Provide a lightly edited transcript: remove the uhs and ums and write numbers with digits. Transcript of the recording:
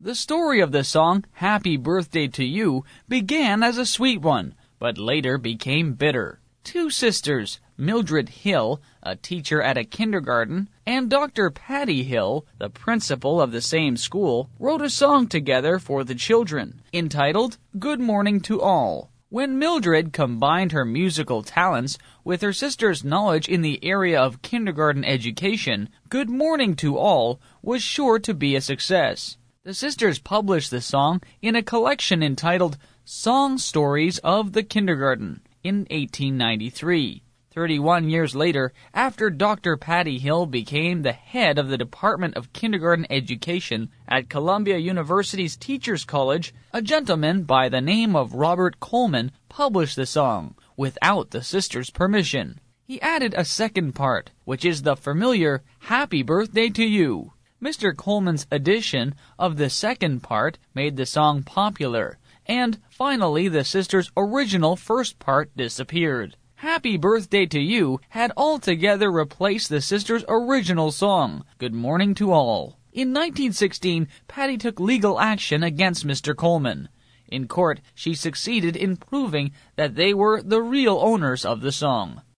The story of the song, Happy Birthday to You, began as a sweet one, but later became bitter. Two sisters, Mildred Hill, a teacher at a kindergarten, and Dr. Patty Hill, the principal of the same school, wrote a song together for the children, entitled Good Morning to All. When Mildred combined her musical talents with her sister's knowledge in the area of kindergarten education, Good Morning to All was sure to be a success. The sisters published the song in a collection entitled Song Stories of the Kindergarten in 1893. 31 years later, after Dr. Patty Hill became the head of the Department of Kindergarten Education at Columbia University's Teachers College, a gentleman by the name of Robert Coleman published the song without the sisters' permission. He added a second part, which is the familiar Happy Birthday to You. Mr. Coleman's addition of the second part made the song popular, and finally the sisters' original first part disappeared. Happy Birthday to You had altogether replaced the sisters' original song, Good Morning to All. In 1916, Patty took legal action against Mr. Coleman. In court, she succeeded in proving that they were the real owners of the song.